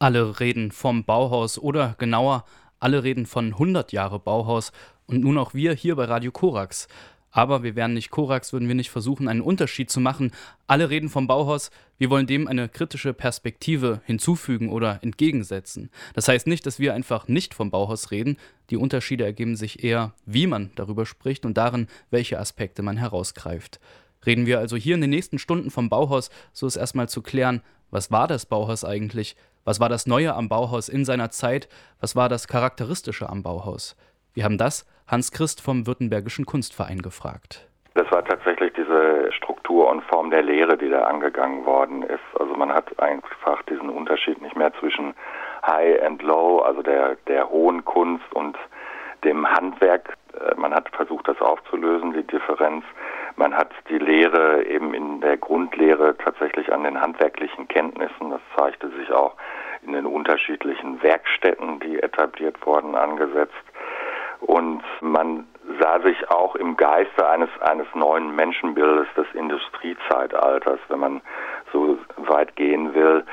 Alle reden vom Bauhaus oder genauer, alle reden von 100 Jahre Bauhaus und nun auch wir hier bei Radio Korax. Aber wir wären nicht Korax, würden wir nicht versuchen, einen Unterschied zu machen. Alle reden vom Bauhaus, wir wollen dem eine kritische Perspektive hinzufügen oder entgegensetzen. Das heißt nicht, dass wir einfach nicht vom Bauhaus reden. Die Unterschiede ergeben sich eher, wie man darüber spricht und darin, welche Aspekte man herausgreift. Reden wir also hier in den nächsten Stunden vom Bauhaus, so ist erstmal zu klären, was war das Bauhaus eigentlich? Was war das Neue am Bauhaus in seiner Zeit? Was war das Charakteristische am Bauhaus? Wir haben das Hans Christ vom Württembergischen Kunstverein gefragt. Das war tatsächlich diese Struktur und Form der Lehre, die da angegangen worden ist. Also man hat einfach diesen Unterschied nicht mehr zwischen High and Low, also der hohen Kunst und dem Handwerk. Man hat versucht, das aufzulösen, die Differenz. Man hat die Lehre eben in der Grundlehre tatsächlich an den handwerklichen Kenntnissen, das zeigte sich auch in den unterschiedlichen Werkstätten, die etabliert wurden, angesetzt. Und man sah sich auch im Geiste eines neuen Menschenbildes des Industriezeitalters, wenn man so weit gehen will,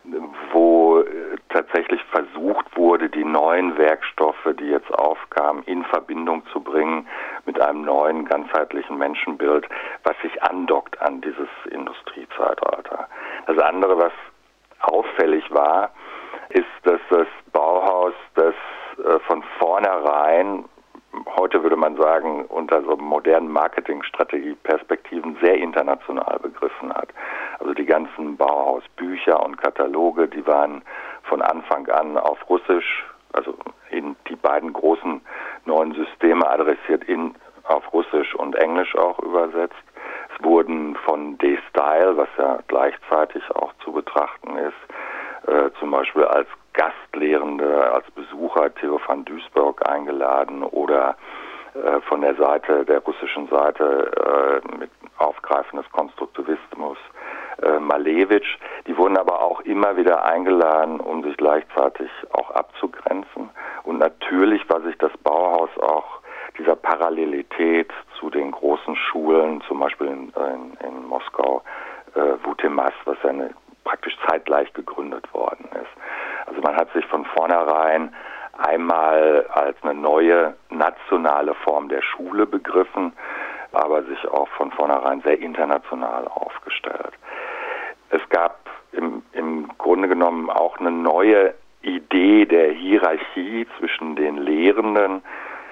wo tatsächlich versucht wurde, die neuen Werkstoffe, die jetzt aufkamen, in Verbindung zu bringen mit einem neuen ganzheitlichen Menschenbild, was sich andockt an dieses Industriezeitalter. Das andere, was auffällig war, ist, dass das Bauhaus, das von vornherein, heute würde man sagen, unter so modernen Marketingstrategieperspektiven sehr international begriffen hat. Also die ganzen Bauhausbücher und Kataloge, die waren von Anfang an auf Russisch, also in die beiden großen neuen Systeme adressiert, auf Russisch und Englisch auch übersetzt. Es wurden von D-Style, was ja gleichzeitig auch zu betrachten ist, zum Beispiel als Gastlehrende, als Besucher Theo van Duisburg eingeladen oder von der russischen Seite mit Aufgreifen des Konstruktivismus Malevich. Die wurden aber auch immer wieder eingeladen, um sich gleichzeitig auch abzugrenzen. Und natürlich war sich das Bauhaus auch dieser Parallelität zu den großen Schulen, zum Beispiel in Moskau, Vutemas, was ja praktisch zeitgleich gegründet worden ist. Also man hat sich von vornherein einmal als eine neue nationale Form der Schule begriffen, aber sich auch von vornherein sehr international aufgestellt. Es gab im Grunde genommen auch eine neue Idee der Hierarchie zwischen den Lehrenden.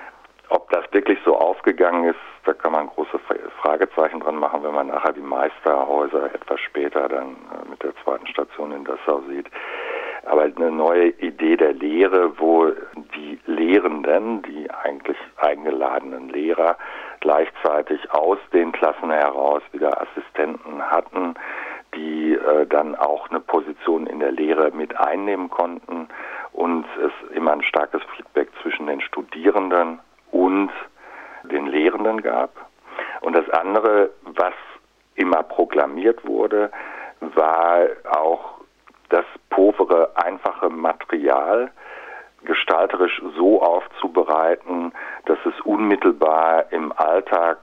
Ob das wirklich so aufgegangen ist, da kann man große Fragezeichen dran machen, wenn man nachher die Meisterhäuser etwas später dann mit der zweiten Station in Dessau sieht. Aber eine neue Idee der Lehre, wo die Lehrenden, die eigentlich eingeladenen Lehrer, gleichzeitig aus den Klassen heraus wieder Assistenten hatten, die dann auch eine Position in der Lehre mit einnehmen konnten und es immer ein starkes Feedback zwischen den Studierenden und den Lehrenden gab. Und das andere, was immer proklamiert wurde, war auch das povere, einfache Material gestalterisch so aufzubereiten, dass es unmittelbar im Alltag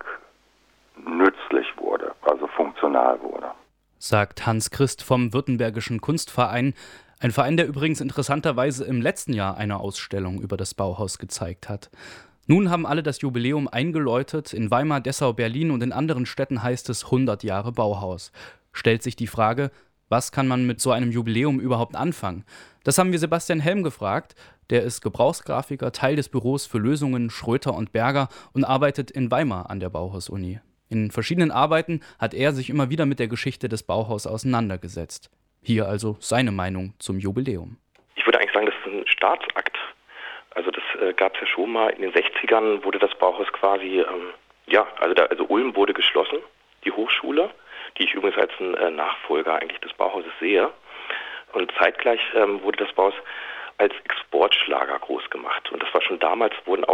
nützlich wurde, also funktional wurde. Sagt Hans Christ vom Württembergischen Kunstverein, ein Verein, der übrigens interessanterweise im letzten Jahr eine Ausstellung über das Bauhaus gezeigt hat. Nun haben alle das Jubiläum eingeläutet. In Weimar, Dessau, Berlin und in anderen Städten heißt es 100 Jahre Bauhaus. Stellt sich die Frage, was kann man mit so einem Jubiläum überhaupt anfangen? Das haben wir Sebastian Helm gefragt. Der ist Gebrauchsgrafiker, Teil des Büros für Lösungen Schröter und Berger und arbeitet in Weimar an der Bauhaus-Uni. In verschiedenen Arbeiten hat er sich immer wieder mit der Geschichte des Bauhaus auseinandergesetzt. Hier also seine Meinung zum Jubiläum. Ich würde eigentlich sagen, das ist ein Staatsakt. Also das gab es ja schon mal. In den 60ern wurde das Bauhaus quasi, also Ulm wurde geschlossen, die Hochschule, die ich übrigens als einen Nachfolger eigentlich des Bauhauses sehe. Und zeitgleich wurde das Bauhaus als Exportschlager groß gemacht. Und das war schon damals,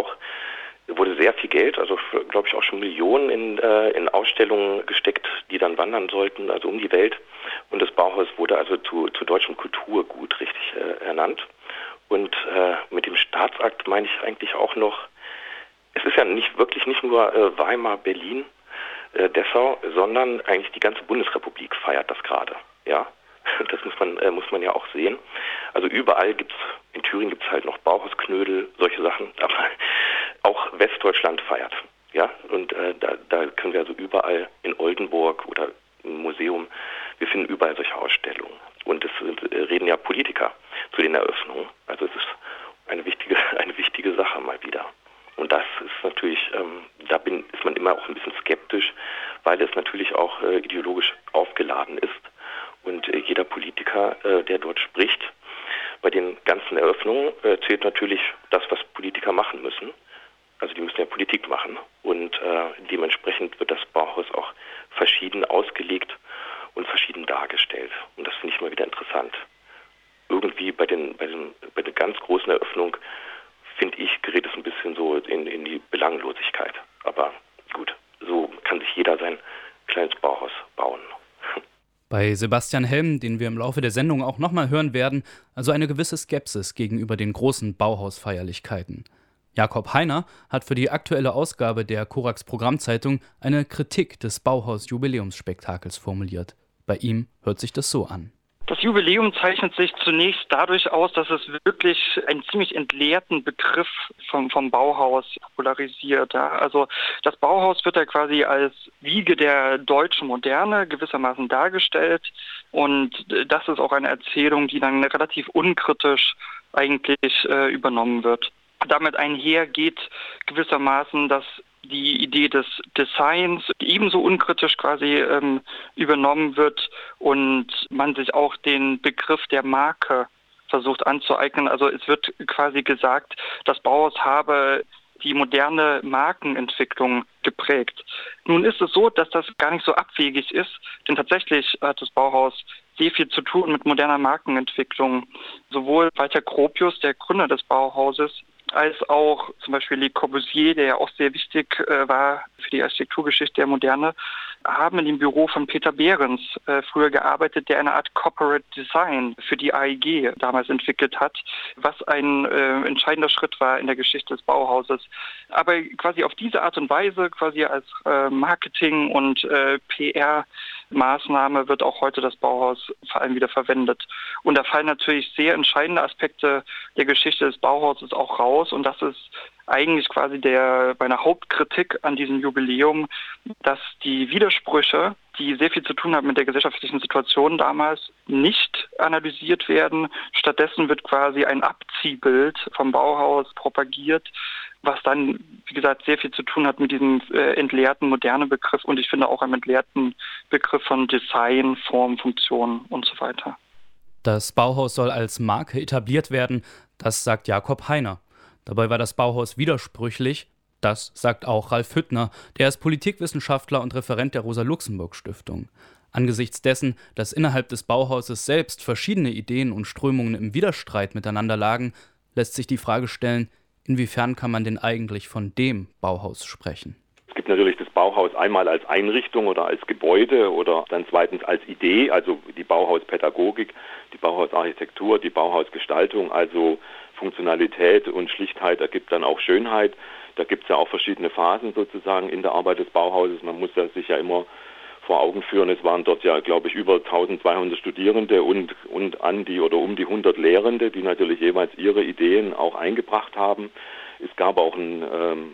wurde sehr viel Geld, also glaube ich auch schon Millionen in Ausstellungen gesteckt, die dann wandern sollten, also um die Welt. Und das Bauhaus wurde also zu deutschem Kulturgut richtig ernannt. Und mit dem Staatsakt meine ich eigentlich auch noch, es ist ja nicht nur Weimar, Berlin, Dessau, sondern eigentlich die ganze Bundesrepublik feiert das gerade. Ja, das muss man ja auch sehen. Also überall in Thüringen gibt es halt noch Bauhausknödel, solche Sachen, aber auch Westdeutschland feiert. Ja, und da können wir also überall in Oldenburg oder im Museum, wir finden überall solche Ausstellungen. Und es reden ja Politiker zu den Eröffnungen. Also es ist eine wichtige Sache mal wieder. Und das ist natürlich, ist man immer auch ein bisschen skeptisch, weil es natürlich auch ideologisch aufgeladen ist. Und jeder Politiker, der dort spricht, bei den ganzen Eröffnungen zählt natürlich das, was Politiker machen müssen. Also die müssen ja Politik machen. Und dementsprechend wird das Bauhaus auch verschieden ausgelegt und verschieden dargestellt. Und das finde ich mal wieder interessant. Irgendwie bei der ganz großen Eröffnung, finde ich, gerät es ein bisschen so in die Belanglosigkeit. Aber gut, so kann sich jeder sein kleines Bauhaus bauen. Bei Sebastian Helm, den wir im Laufe der Sendung auch nochmal hören werden, also eine gewisse Skepsis gegenüber den großen Bauhausfeierlichkeiten. Jakob Heiner hat für die aktuelle Ausgabe der Korax Programmzeitung eine Kritik des Bauhaus-Jubiläumsspektakels formuliert. Bei ihm hört sich das so an. Das Jubiläum zeichnet sich zunächst dadurch aus, dass es wirklich einen ziemlich entleerten Begriff vom Bauhaus popularisiert. Ja. Also das Bauhaus wird ja quasi als Wiege der deutschen Moderne gewissermaßen dargestellt. Und das ist auch eine Erzählung, die dann relativ unkritisch eigentlich übernommen wird. Damit einher geht gewissermaßen, dass die Idee des Designs ebenso unkritisch quasi übernommen wird und man sich auch den Begriff der Marke versucht anzueignen. Also es wird quasi gesagt, das Bauhaus habe die moderne Markenentwicklung geprägt. Nun ist es so, dass das gar nicht so abwegig ist, denn tatsächlich hat das Bauhaus sehr viel zu tun mit moderner Markenentwicklung. Sowohl Walter Gropius, der Gründer des Bauhauses, als auch zum Beispiel Le Corbusier, der ja auch sehr wichtig war für die Architekturgeschichte der Moderne, haben in dem Büro von Peter Behrens früher gearbeitet, der eine Art Corporate Design für die AEG damals entwickelt hat, was ein entscheidender Schritt war in der Geschichte des Bauhauses. Aber quasi auf diese Art und Weise, quasi als Marketing- und PR-Maßnahme wird auch heute das Bauhaus vor allem wieder verwendet. Und da fallen natürlich sehr entscheidende Aspekte der Geschichte des Bauhauses auch raus. Und das ist eigentlich quasi meine Hauptkritik an diesem Jubiläum, dass die Widersprüche, die sehr viel zu tun haben mit der gesellschaftlichen Situation damals, nicht analysiert werden. Stattdessen wird quasi ein Abziehbild vom Bauhaus propagiert, was dann, wie gesagt, sehr viel zu tun hat mit diesem entleerten modernen Begriff und ich finde auch einem entleerten Begriff von Design, Form, Funktion und so weiter. Das Bauhaus soll als Marke etabliert werden, das sagt Jakob Heiner. Dabei war das Bauhaus widersprüchlich, das sagt auch Ralf Hüttner, der ist Politikwissenschaftler und Referent der Rosa-Luxemburg-Stiftung. Angesichts dessen, dass innerhalb des Bauhauses selbst verschiedene Ideen und Strömungen im Widerstreit miteinander lagen, lässt sich die Frage stellen, inwiefern kann man denn eigentlich von dem Bauhaus sprechen? Es gibt natürlich das Bauhaus einmal als Einrichtung oder als Gebäude oder dann zweitens als Idee, also die Bauhauspädagogik, die Bauhausarchitektur, die Bauhausgestaltung, also Funktionalität und Schlichtheit ergibt dann auch Schönheit. Da gibt es ja auch verschiedene Phasen sozusagen in der Arbeit des Bauhauses. Man muss sich ja immer vor Augen führen, es waren dort ja, glaube ich, über 1200 Studierende und um die 100 Lehrende, die natürlich jeweils ihre Ideen auch eingebracht haben. Es gab auch einen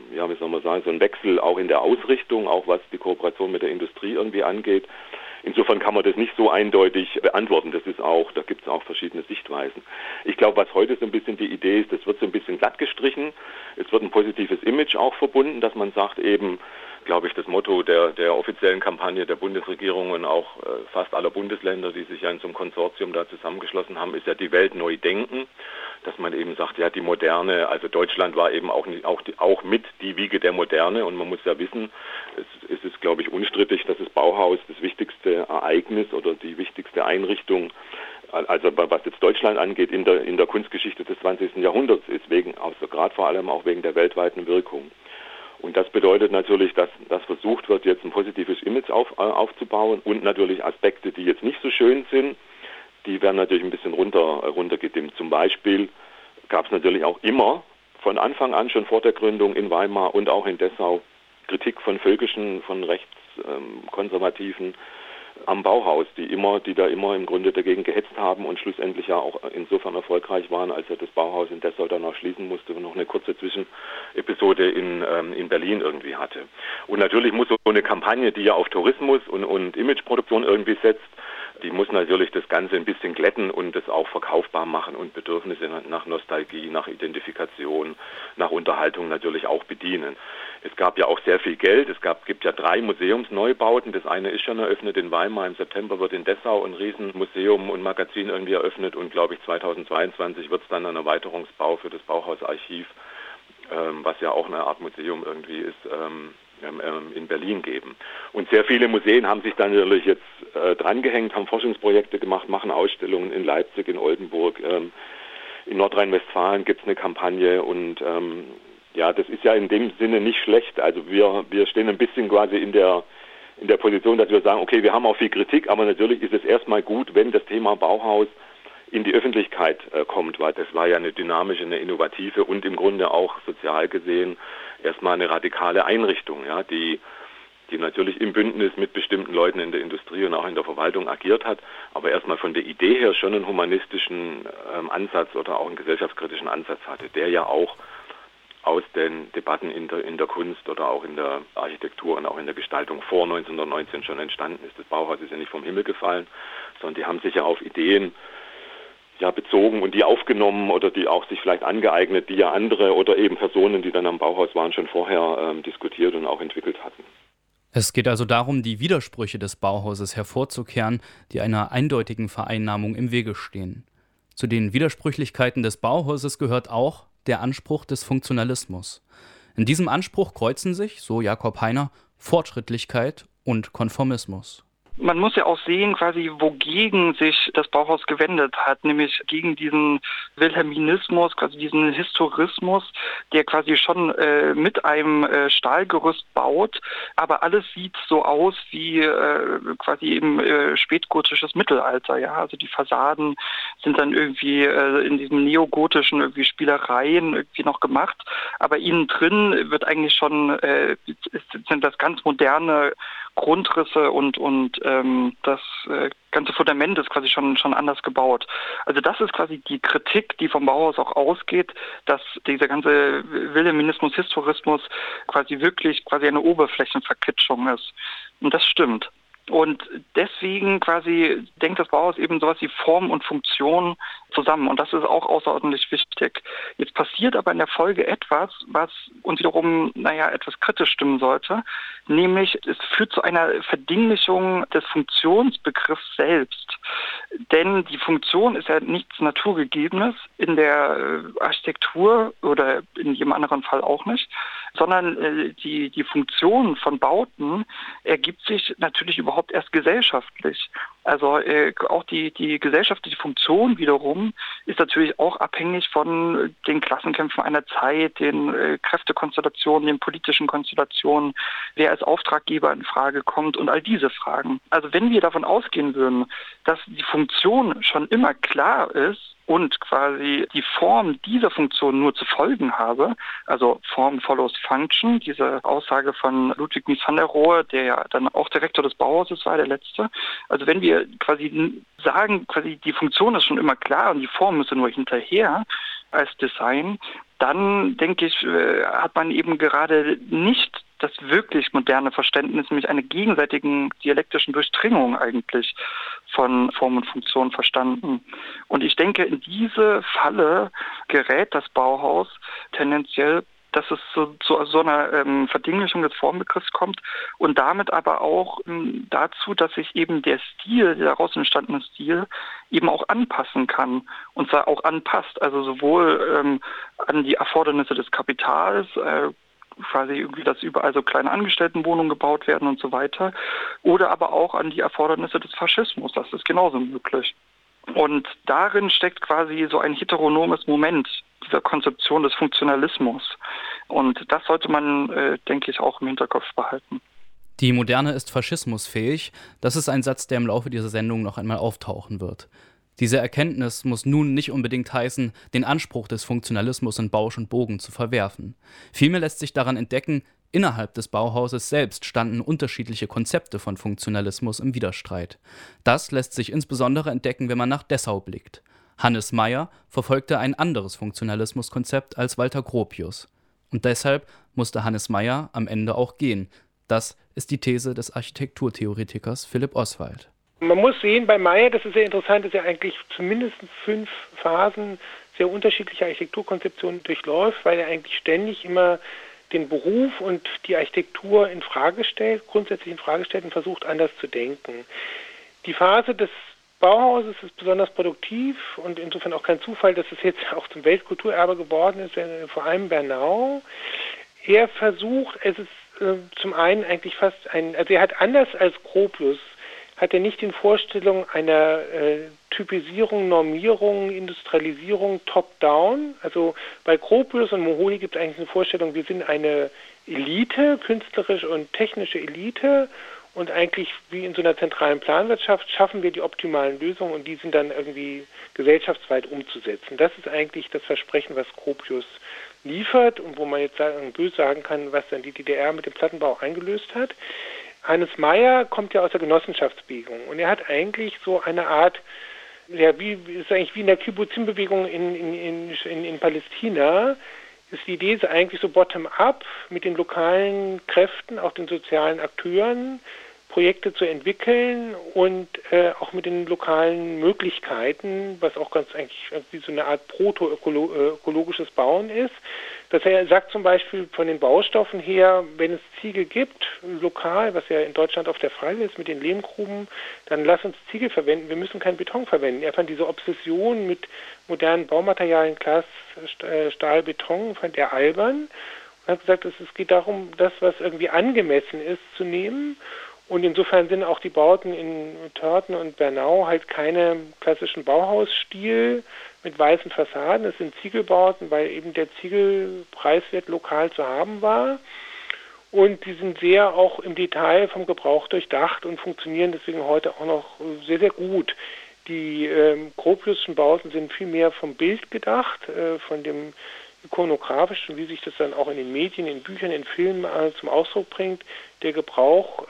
Wechsel auch in der Ausrichtung, auch was die Kooperation mit der Industrie irgendwie angeht. Insofern kann man das nicht so eindeutig beantworten. Da gibt es auch verschiedene Sichtweisen. Ich glaube, was heute so ein bisschen die Idee ist, das wird so ein bisschen glatt gestrichen. Es wird ein positives Image auch verbunden, dass man sagt eben, glaube ich, das Motto der offiziellen Kampagne der Bundesregierung und auch fast aller Bundesländer, die sich ja in so einem Konsortium da zusammengeschlossen haben, ist ja die Welt neu denken. Dass man eben sagt, ja, die Moderne, also Deutschland war eben auch mit die Wiege der Moderne und man muss ja wissen, es ist, glaube ich, unstrittig, dass das Bauhaus das wichtigste Ereignis oder die wichtigste Einrichtung, also was jetzt Deutschland angeht, in der Kunstgeschichte des 20. Jahrhunderts ist, gerade vor allem auch wegen der weltweiten Wirkung. Und das bedeutet natürlich, dass versucht wird, jetzt ein positives Image aufzubauen und natürlich Aspekte, die jetzt nicht so schön sind, die werden natürlich ein bisschen runtergedimmt. Zum Beispiel gab es natürlich auch immer von Anfang an, schon vor der Gründung in Weimar und auch in Dessau, Kritik von völkischen, von rechtskonservativen am Bauhaus, die da immer im Grunde dagegen gehetzt haben und schlussendlich ja auch insofern erfolgreich waren, als er das Bauhaus in Dessau dann auch schließen musste und noch eine kurze Zwischenepisode in Berlin irgendwie hatte. Und natürlich muss so eine Kampagne, die ja auf Tourismus und Imageproduktion irgendwie setzt, die muss natürlich das Ganze ein bisschen glätten und das auch verkaufbar machen und Bedürfnisse nach Nostalgie, nach Identifikation, nach Unterhaltung natürlich auch bedienen. Es gab ja auch sehr viel Geld. Gibt ja 3 Museumsneubauten. Das eine ist schon eröffnet in Weimar. Im September wird in Dessau ein Riesenmuseum und Magazin irgendwie eröffnet. Und glaube ich 2022 wird es dann ein Erweiterungsbau für das Bauhausarchiv, was ja auch eine Art Museum irgendwie ist, in Berlin geben. Und sehr viele Museen haben sich dann natürlich jetzt drangehängt, haben Forschungsprojekte gemacht, machen Ausstellungen in Leipzig, in Oldenburg. In Nordrhein-Westfalen gibt es eine Kampagne und ja, das ist ja in dem Sinne nicht schlecht. Also wir stehen ein bisschen quasi in der Position, dass wir sagen, okay, wir haben auch viel Kritik, aber natürlich ist es erstmal gut, wenn das Thema Bauhaus in die Öffentlichkeit kommt, weil das war ja eine dynamische, eine innovative und im Grunde auch sozial gesehen erstmal eine radikale Einrichtung, ja, die natürlich im Bündnis mit bestimmten Leuten in der Industrie und auch in der Verwaltung agiert hat, aber erstmal von der Idee her schon einen humanistischen Ansatz oder auch einen gesellschaftskritischen Ansatz hatte, der ja auch aus den Debatten in der Kunst oder auch in der Architektur und auch in der Gestaltung vor 1919 schon entstanden ist. Das Bauhaus ist ja nicht vom Himmel gefallen, sondern die haben sich ja auf Ideen bezogen und die aufgenommen oder die auch sich vielleicht angeeignet, die ja andere oder eben Personen, die dann am Bauhaus waren, schon vorher diskutiert und auch entwickelt hatten. Es geht also darum, die Widersprüche des Bauhauses hervorzukehren, die einer eindeutigen Vereinnahmung im Wege stehen. Zu den Widersprüchlichkeiten des Bauhauses gehört auch der Anspruch des Funktionalismus. In diesem Anspruch kreuzen sich, so Jakob Heiner, Fortschrittlichkeit und Konformismus. Man muss ja auch sehen, quasi, wogegen sich das Bauhaus gewendet hat, nämlich gegen diesen Wilhelminismus, quasi diesen Historismus, der quasi schon mit einem Stahlgerüst baut, aber alles sieht so aus wie quasi im spätgotisches Mittelalter, ja, also die Fassaden sind dann irgendwie in diesem neogotischen irgendwie Spielereien irgendwie noch gemacht, aber innen drin wird eigentlich schon sind das ganz moderne Grundrisse und das ganze Fundament ist quasi schon anders gebaut. Also das ist quasi die Kritik, die vom Bauhaus auch ausgeht, dass dieser ganze Wilhelminismus, Historismus quasi wirklich eine Oberflächenverkitschung ist. Und das stimmt. Und deswegen quasi denkt das Bauhaus eben sowas wie Form und Funktion zusammen. Und das ist auch außerordentlich wichtig. Jetzt passiert aber in der Folge etwas, was uns wiederum, etwas kritisch stimmen sollte. Nämlich, es führt zu einer Verdinglichung des Funktionsbegriffs selbst. Denn die Funktion ist ja nichts Naturgegebenes in der Architektur oder in jedem anderen Fall auch nicht, sondern die Funktion von Bauten ergibt sich natürlich überhaupt erst gesellschaftlich. Also auch die gesellschaftliche Funktion wiederum ist natürlich auch abhängig von den Klassenkämpfen einer Zeit, den Kräftekonstellationen, den politischen Konstellationen, wer als Auftraggeber in Frage kommt und all diese Fragen. Also wenn wir davon ausgehen würden, dass die Funktion schon immer klar ist, und quasi die Form dieser Funktion nur zu folgen habe, also Form follows Function, diese Aussage von Ludwig Mies van der Rohe, der ja dann auch Direktor des Bauhauses war, der letzte. Also wenn wir quasi sagen, die Funktion ist schon immer klar und die Form müsse nur hinterher als Design, dann denke ich, hat man eben gerade nicht das wirklich moderne Verständnis, nämlich einer gegenseitigen dialektischen Durchdringung eigentlich von Form und Funktion verstanden. Und ich denke, in diese Falle gerät das Bauhaus tendenziell, dass es zu einer Verdinglichung des Formbegriffs kommt und damit aber auch dazu, dass sich eben der Stil, der daraus entstandene Stil, eben auch anpassen kann und zwar auch anpasst, also sowohl an die Erfordernisse des Kapitals, quasi irgendwie, dass überall so kleine Angestelltenwohnungen gebaut werden und so weiter, oder aber auch an die Erfordernisse des Faschismus, das ist genauso möglich. Und darin steckt quasi so ein heteronomes Moment dieser Konzeption des Funktionalismus. Und das sollte man, denke ich, auch im Hinterkopf behalten. Die Moderne ist faschismusfähig. Das ist ein Satz, der im Laufe dieser Sendung noch einmal auftauchen wird. Diese Erkenntnis muss nun nicht unbedingt heißen, den Anspruch des Funktionalismus in Bausch und Bogen zu verwerfen. Vielmehr lässt sich daran entdecken, Innerhalb des Bauhauses selbst standen unterschiedliche Konzepte von Funktionalismus im Widerstreit. Das lässt sich insbesondere entdecken, wenn man nach Dessau blickt. Hannes Meyer verfolgte ein anderes Funktionalismuskonzept als Walter Gropius. Und deshalb musste Hannes Meyer am Ende auch gehen. Das ist die These des Architekturtheoretikers Philipp Oswald. Man muss sehen, bei Meyer, das ist sehr interessant, dass er eigentlich zumindest 5 Phasen sehr unterschiedlicher Architekturkonzeptionen durchläuft, weil er eigentlich ständig immer den Beruf und die Architektur grundsätzlich in Frage stellt und versucht, anders zu denken. Die Phase des Bauhauses ist besonders produktiv und insofern auch kein Zufall, dass es jetzt auch zum Weltkulturerbe geworden ist, vor allem Bernau. Er versucht, es ist zum einen eigentlich also er hat anders als Gropius, hat er nicht in Vorstellung einer Typisierung, Normierung, Industrialisierung top-down. Also bei Gropius und Moholy gibt es eigentlich eine Vorstellung, wir sind eine Elite, künstlerische und technische Elite und eigentlich wie in so einer zentralen Planwirtschaft schaffen wir die optimalen Lösungen und die sind dann irgendwie gesellschaftsweit umzusetzen. Das ist eigentlich das Versprechen, was Gropius liefert und wo man jetzt böse sagen kann, was dann die DDR mit dem Plattenbau eingelöst hat. Hannes Meyer kommt ja aus der Genossenschaftsbewegung und er hat eigentlich so eine Art, ist eigentlich wie in der Kibbutzim-Bewegung in Palästina, ist die Idee eigentlich so bottom-up mit den lokalen Kräften, auch den sozialen Akteuren, Projekte zu entwickeln und auch mit den lokalen Möglichkeiten, was auch ganz eigentlich wie so eine Art proto-ökologisches Bauen ist. Dass er sagt zum Beispiel von den Baustoffen her, wenn es Ziegel gibt, lokal, was ja in Deutschland oft der Fall ist mit den Lehmgruben, dann lass uns Ziegel verwenden, wir müssen keinen Beton verwenden. Er fand diese Obsession mit modernen Baumaterialien, Glas, Stahl, Beton, fand er albern und hat gesagt, es geht darum, das, was irgendwie angemessen ist, zu nehmen. Und insofern sind auch die Bauten in Törten und Bernau halt keine klassischen Bauhausstil mit weißen Fassaden. Es sind Ziegelbauten, weil eben der Ziegel preiswert lokal zu haben war. Und die sind sehr auch im Detail vom Gebrauch durchdacht und funktionieren deswegen heute auch noch sehr, sehr gut. Die Gropiusschen Bauten sind viel mehr vom Bild gedacht, von dem ikonografischen, wie sich das dann auch in den Medien, in Büchern, in Filmen zum Ausdruck bringt. Der Gebrauch,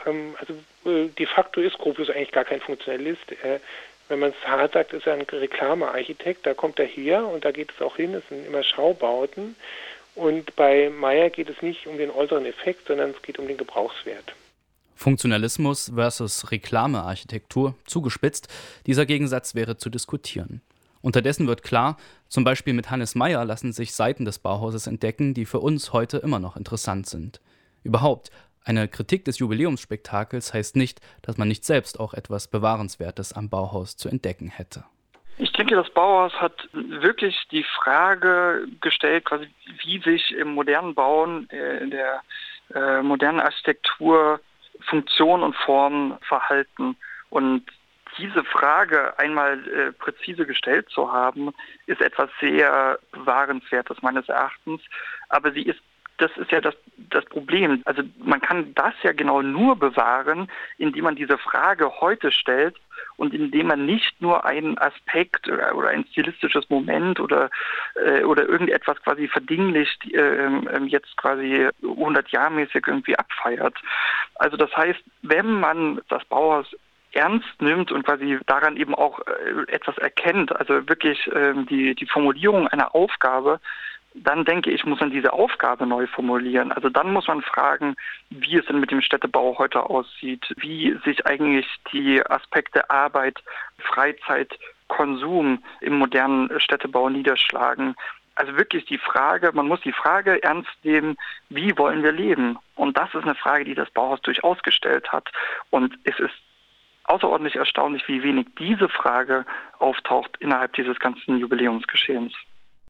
de facto ist Gropius eigentlich gar kein Funktionalist. Wenn man es hart sagt, ist er ein Reklamearchitekt, da kommt er her und da geht es auch hin, es sind immer Schaubauten. Und bei Meyer geht es nicht um den äußeren Effekt, sondern es geht um den Gebrauchswert. Funktionalismus versus Reklamearchitektur, zugespitzt, dieser Gegensatz wäre zu diskutieren. Unterdessen wird klar, zum Beispiel mit Hannes Meyer lassen sich Seiten des Bauhauses entdecken, die für uns heute immer noch interessant sind. Überhaupt, eine Kritik des Jubiläumsspektakels heißt nicht, dass man nicht selbst auch etwas Bewahrenswertes am Bauhaus zu entdecken hätte. Ich denke, das Bauhaus hat wirklich die Frage gestellt, quasi, wie sich im modernen Bauen, in der modernen Architektur Funktion und Form verhalten. Und diese Frage einmal präzise gestellt zu haben, ist etwas sehr Bewahrenswertes meines Erachtens. Aber das ist ja das Problem. Also man kann das ja genau nur bewahren, indem man diese Frage heute stellt und indem man nicht nur einen Aspekt oder ein stilistisches Moment oder irgendetwas quasi verdinglicht, jetzt quasi 100-jahrmäßig irgendwie abfeiert. Also das heißt, wenn man das Bauhaus ernst nimmt und quasi daran eben auch etwas erkennt, also wirklich die Formulierung einer Aufgabe, dann denke ich, muss man diese Aufgabe neu formulieren. Also dann muss man fragen, wie es denn mit dem Städtebau heute aussieht, wie sich eigentlich die Aspekte Arbeit, Freizeit, Konsum im modernen Städtebau niederschlagen. Also wirklich man muss die Frage ernst nehmen, wie wollen wir leben? Und das ist eine Frage, die das Bauhaus durchaus gestellt hat. Und es ist außerordentlich erstaunlich, wie wenig diese Frage auftaucht innerhalb dieses ganzen Jubiläumsgeschehens.